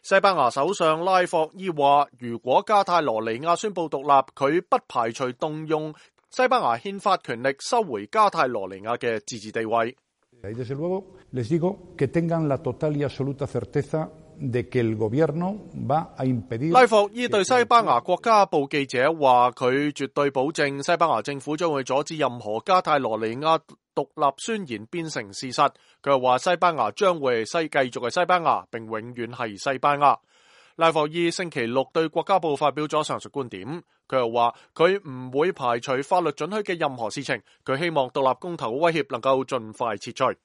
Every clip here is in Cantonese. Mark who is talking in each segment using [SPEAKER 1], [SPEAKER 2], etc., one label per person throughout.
[SPEAKER 1] 西班牙首相拉霍伊話，如果加泰羅尼亞宣布獨立，佢不排除動用西班牙憲法權力收回加泰羅尼亞嘅自治地位。拉霍伊對西班牙國家報記者話，佢絕對保證西班牙政府將會阻止任何加泰羅尼亞獨立宣言變成事實。佢又話西班牙將會繼續係西班牙，並永遠係西班牙。拉霍伊星期六對國家報發表咗上述觀點。佢又話佢唔會排除法律准許嘅任何事情。佢希望獨立公投嘅威脅能夠盡快撤除。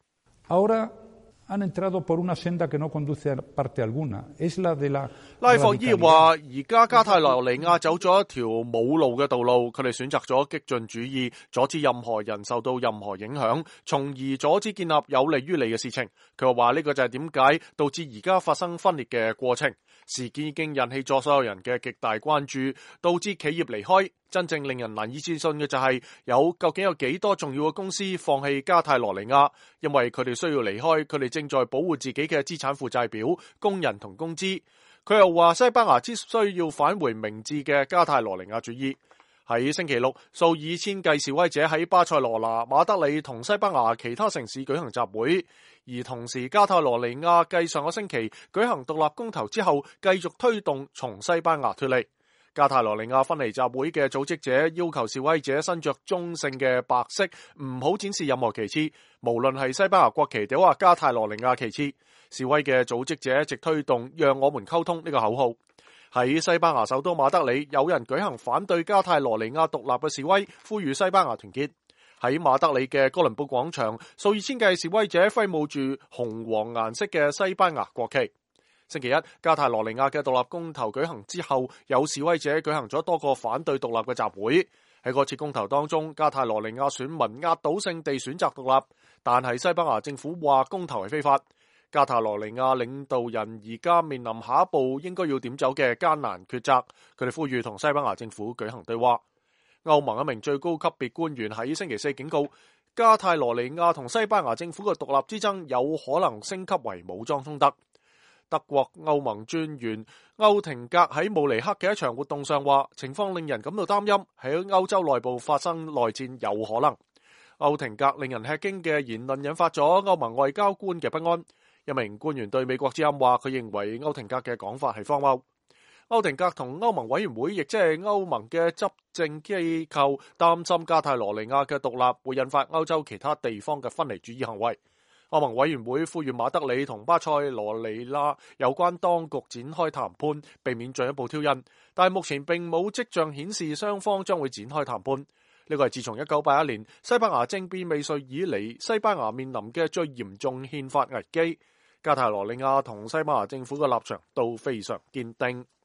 [SPEAKER 1] 拉霍伊話：而家加泰羅尼亞走咗一條冇路嘅道路，佢哋選擇咗激進主義，阻止任何人受到任何影響，從而阻止建立有利於你嘅事情。佢又話呢個就係點解導致而家發生分裂嘅過程。事件已經引起咗所有人嘅極大關注，導致企業離開。真正令人難以置信嘅就係究竟有幾多重要嘅公司放棄加泰羅尼亞，因為佢哋需要離開，佢哋正在保護自己嘅資產負債表、工人同工資。佢又話西班牙只需要返回明智嘅加泰羅尼亞主義。喺星期六，數以千計示威者喺巴塞羅那、馬德里同西班牙其他城市舉行集會，而同時加泰羅尼亞繼上個星期舉行獨立公投之後，繼續推動從西班牙脫離。加泰羅尼亞分離集會嘅組織者要求示威者身着中性嘅白色，唔好展示任何旗幟，無論係西班牙國旗定或加泰羅尼亞旗幟。示威嘅組織者一直推動讓我們溝通呢個口號。喺西班牙首都馬德里，有人舉行反對加泰羅尼亞獨立嘅示威，呼籲西班牙團結。喺馬德里嘅哥倫布廣場，數以千計示威者揮舞住紅黃顏色嘅西班牙國旗。星期一，加泰羅尼亞嘅獨立公投舉行之後，有示威者舉行咗多個反對獨立嘅集會。喺嗰次公投當中，加泰羅尼亞選民壓倒性地選擇獨立，但係西班牙政府話公投係非法。加泰羅尼亞領導人而家面臨下一步應該要點走嘅艱難抉擇，佢哋呼籲同西班牙政府舉行對話。歐盟一名最高級別官員喺星期四警告，加泰羅尼亞同西班牙政府嘅獨立之爭有可能升級為武裝衝突。德國歐盟專員歐廷格喺慕尼黑嘅一場活動上話，情況令人感到擔憂，喺歐洲內部發生內戰有可能。歐廷格令人吃驚嘅言論引發咗歐盟外交官嘅不安。一名官員對美國之音話，佢認為歐廷格嘅講法係荒謬。歐廷格同歐盟委員會，亦即係歐盟嘅執政機構，擔心加泰羅尼亞嘅獨立會引發歐洲其他地方嘅分離主義行為。歐盟委員會呼籲馬德里同巴塞羅尼亞有關當局展開談判，避免進一步挑釁，但係目前並冇跡象顯示雙方將會展開談判。呢個係自從1981年西班牙政變未遂以嚟，西班牙面臨嘅最嚴重憲法危機。加泰羅尼亞同西班牙政府嘅立場都非常堅定。